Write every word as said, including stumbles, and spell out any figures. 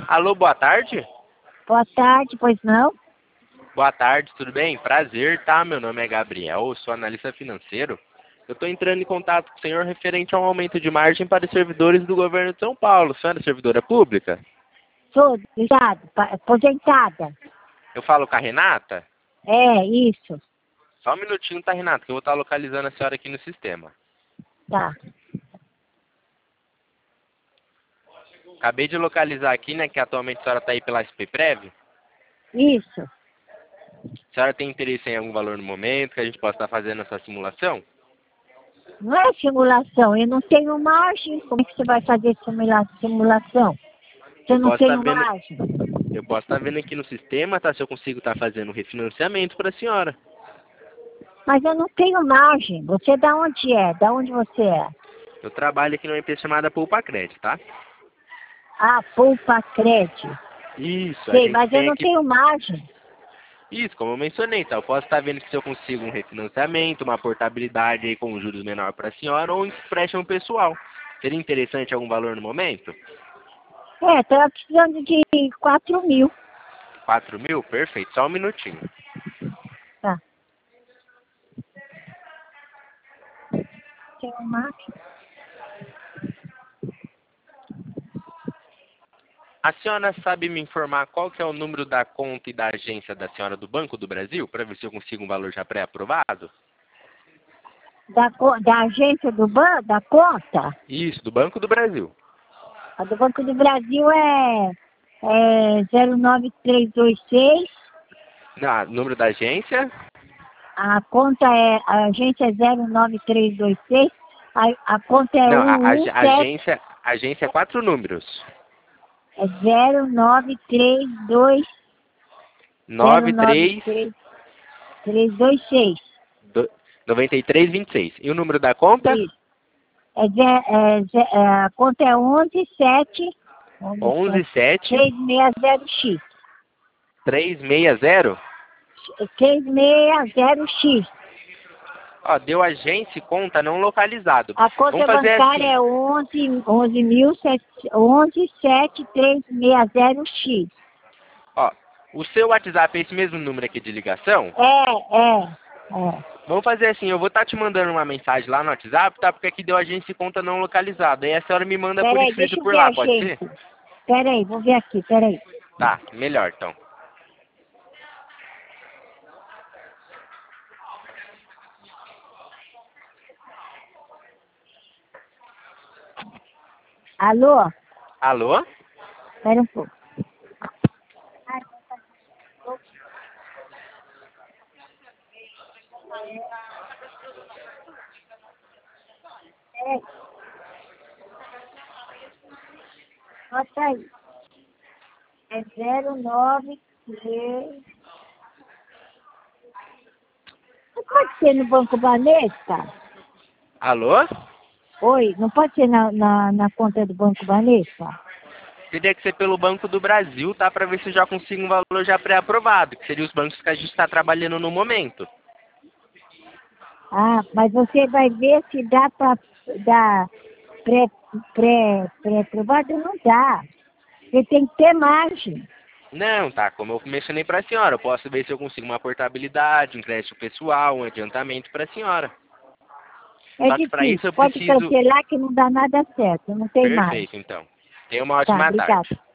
Alô, boa tarde? Boa tarde, pois não? Boa tarde, tudo bem? Prazer, tá? Meu nome é Gabriel, eu sou analista financeiro. Eu estou entrando em contato com o senhor referente a um aumento de margem para os servidores do governo de São Paulo. A senhora é servidora pública? Sou, obrigado, aposentada. Eu falo com a Renata? É, isso. Só um minutinho, tá, Renata, que eu vou estar localizando a senhora aqui no sistema. Tá. Acabei de localizar aqui, né, que atualmente a senhora está aí pela S P Prev. Isso. A senhora tem interesse em algum valor no momento, que a gente possa estar fazendo essa simulação? Não é simulação, eu não tenho margem. Como é que você vai fazer simula simulação? Se eu Eu não posso estar tenho vendo, margem. eu posso estar vendo aqui no sistema, tá, se eu consigo estar fazendo um refinanciamento para a senhora. Mas eu não tenho margem. Você da onde é? Da onde você é? Eu trabalho aqui numa empresa chamada Poupa Crédito, tá? Ah, Poupa Crédito. Isso, a Sei, gente mas eu tem não aqui... tenho margem. Isso, como eu mencionei, tá? Eu posso estar vendo que se eu consigo um refinanciamento, uma portabilidade aí com juros menor para a senhora ou um empréstimo pessoal. Seria interessante algum valor no momento? É, tô precisando de quatro mil. quatro mil? Perfeito, só um minutinho. Tá. Tem margem? A senhora sabe me informar qual que é o número da conta e da agência da senhora do Banco do Brasil? Para ver se eu consigo um valor já pré-aprovado? Da, co- da agência do banco, da conta? Isso, do Banco do Brasil. A do Banco do Brasil é, é zero nove três dois seis. Não, número da agência? A conta é, a agência é zero nove três dois seis. A, a conta é Não, a, a, um um a sete. agência, a agência é quatro números. É zero nove três dois. zero nove nove três três três dois seis. noventa e três vinte e seis. E o número da conta? Isso. É, ze- é, ze- é, a conta é onze sete. onze sete três seis zero x. três seis zero. três seis zero x. Ó, deu agência e conta não localizado. A conta Vamos fazer bancária assim. é onze mil sete três seis zero x. Ó, o seu WhatsApp é esse mesmo número aqui de ligação? É, é, é. Vamos fazer assim, eu vou estar te mandando uma mensagem lá no WhatsApp, tá? Porque aqui deu agência e conta não localizada. Aí a senhora me manda por Peraí, escrito deixa eu por ver a lá, pode ser? gente. Peraí, vou ver aqui, peraí. Tá, melhor então. Alô? Alô? Espera um pouco. É. Bota aí. É zero nove três. Não pode ser no Banco Banespa? Alô? Oi, não pode ser na, na, na conta do Banco Banespa? Teria que ser pelo Banco do Brasil, tá? Pra ver se eu já consigo um valor já pré-aprovado, que seria os bancos que a gente está trabalhando no momento. Ah, mas você vai ver se dá para dar pré, pré, pré-aprovado? Não dá. Você tem que ter margem. Não, tá, como eu mencionei para a senhora, eu posso ver se eu consigo uma portabilidade, um crédito pessoal, um adiantamento para a senhora. É Só que para isso difícil. eu Pode preciso... cancelar que não dá nada certo. Não tem mais. Perfeito, então. Tenha uma Tá, ótima obrigada. tarde.